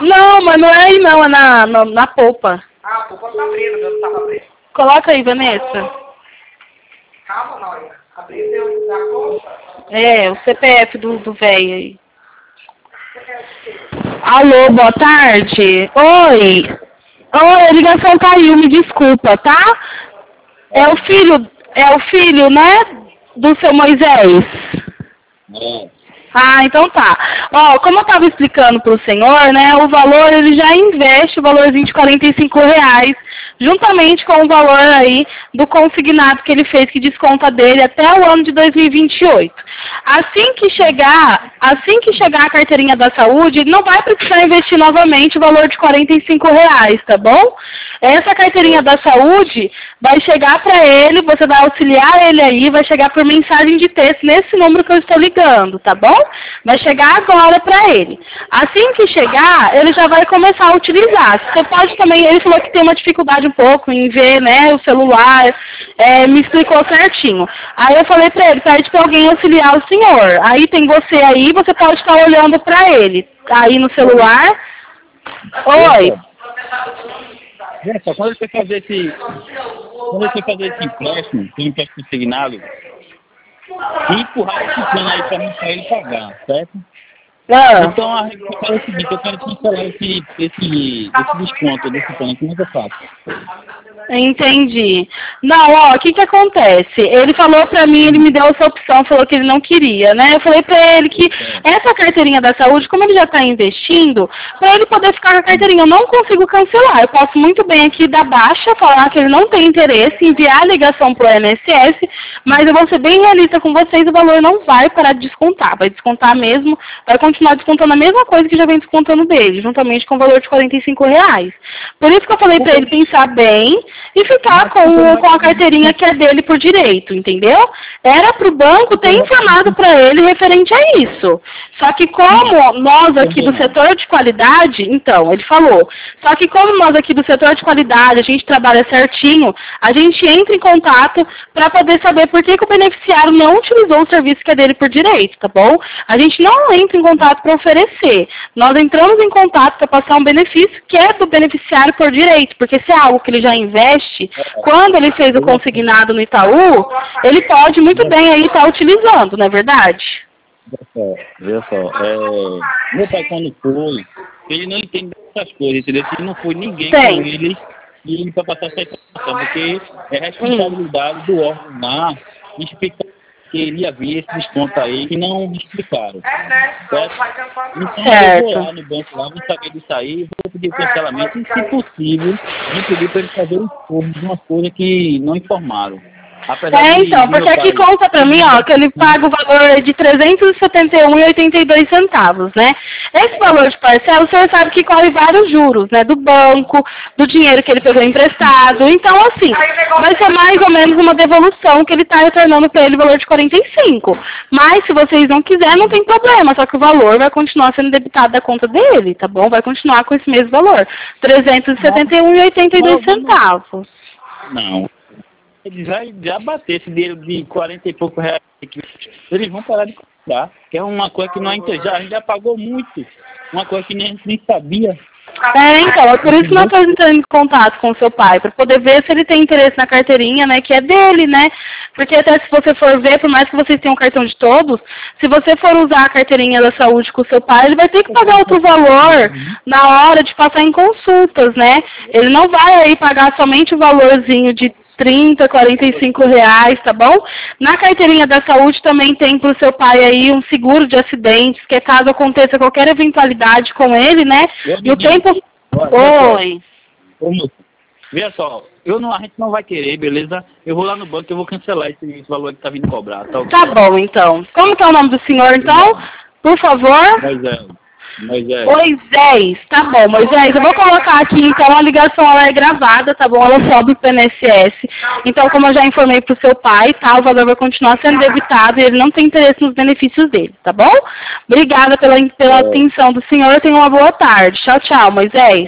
Não, mas não é aí não, é na polpa. Ah, a polpa tá abrindo, meu, não tava abrindo. Coloca aí, Vanessa. Calma, Nóia. Abriu a polpa? É, o CPF do velho aí. Alô, boa tarde. Oi. Oi, a ligação caiu, me desculpa, tá? É o filho, né? Do seu Moisés. Ah, então tá. Ó, como eu estava explicando para o senhor, né, o valor, ele já investe o valorzinho de R$45, juntamente com o valor aí do consignado que ele fez, que desconta dele até o ano de 2028. Assim que chegar a carteirinha da saúde, ele não vai precisar investir novamente o valor de R$45, tá bom? Essa carteirinha da saúde vai chegar para ele, você vai auxiliar ele aí, vai chegar por mensagem de texto nesse número que eu estou ligando, tá bom? Vai chegar agora para ele. Assim que chegar, ele já vai começar a utilizar. Você pode também, ele falou que tem uma dificuldade um pouco em ver, né, o celular, me explicou certinho. Aí eu falei para ele, pede para alguém auxiliar o senhor. Aí tem você aí, você pode estar olhando para ele. Aí no celular. Oi. Só quando você fazer esse empréstimo, tem um empréstimo consignado, e empurrar esse plano aí para mim, para ele pagar, certo? Ah. Então a gente fala o seguinte, eu quero cancelar esse desconto desse plano, como é que eu faço? Entendi. Não, ó, o que acontece? Ele falou pra mim, ele me deu essa opção, falou que ele não queria, né? Eu falei pra ele que essa carteirinha da saúde, como ele já tá investindo, pra ele poder ficar com a carteirinha, eu não consigo cancelar. Eu posso muito bem aqui dar baixa, falar que ele não tem interesse, enviar a ligação pro INSS, mas eu vou ser bem realista com vocês, o valor não vai parar de descontar. Vai descontar mesmo, vai continuar descontando a mesma coisa que já vem descontando dele, juntamente com o valor de R$45. Por isso que eu falei pra ele pensar bem e ficar com a carteirinha que é dele por direito, entendeu? Era pro banco ter informado para ele referente a isso. Só que como nós aqui do setor de qualidade, então, ele falou, só que como nós aqui do setor de qualidade, a gente trabalha certinho, a gente entra em contato para poder saber por que o beneficiário não utilizou o serviço que é dele por direito, tá bom? A gente não entra em contato para oferecer. Nós entramos em contato para passar um benefício que é do beneficiário por direito, porque se é algo que ele já investe, quando ele fez o consignado no Itaú, ele pode muito bem aí estar utilizando, não é verdade? Veja só, meu pai quando foi, ele não entende dessas coisas, entendeu? Se não foi ninguém com ele, e ele para passar essa informação, porque é responsabilidade do órgão lá explicar que ele havia esse desconto aí que não me explicaram. Certo? Então eu vou lá no banco lá, vou saber disso aí, vou pedir cancelamento e, se possível, vou pedir para ele fazer um informe de uma coisa que não informaram. Então, porque aqui conta pra mim, ó, que ele paga o valor de R$371,82, né? Esse valor de parcela, o senhor sabe que corre vários juros, né? Do banco, do dinheiro que ele pegou emprestado. Então, assim, vai ser mais ou menos uma devolução que ele tá retornando pra ele o valor de 45. Mas, se vocês não quiserem, não tem problema. Só que o valor vai continuar sendo debitado da conta dele, tá bom? Vai continuar com esse mesmo valor. R$371,82. Não. Eles vão já bater esse dinheiro de 40 e pouco reais. Eles vão parar de cobrar. Que é uma coisa que a gente já pagou muito. Uma coisa que nem sabia. Então, é por isso que nós estamos entrando em contato com o seu pai, para poder ver se ele tem interesse na carteirinha, né, que é dele, né? Porque até se você for ver, por mais que vocês tenham cartão de todos, se você for usar a carteirinha da saúde com o seu pai, ele vai ter que pagar outro valor na hora de passar em consultas, né? Ele não vai aí pagar somente o valorzinho de 30, 45 reais, tá bom? Na carteirinha da saúde também tem pro seu pai aí um seguro de acidentes, que é caso aconteça qualquer eventualidade com ele, né? No tempo... Oi. Veja só, a gente não vai querer, beleza? Eu vou lá no banco e eu vou cancelar esse valor que tá vindo cobrar, tá? Tá bom, então. Como que é o nome do senhor, então? Por favor. Moisés, tá bom, Moisés, eu vou colocar aqui, então, a ligação ela é gravada, tá bom? Ela sobe pro INSS. Então, como eu já informei pro seu pai, tá? O valor vai continuar sendo debitado e ele não tem interesse nos benefícios dele, tá bom? Obrigada pela atenção do senhor, tenha uma boa tarde. Tchau, tchau, Moisés.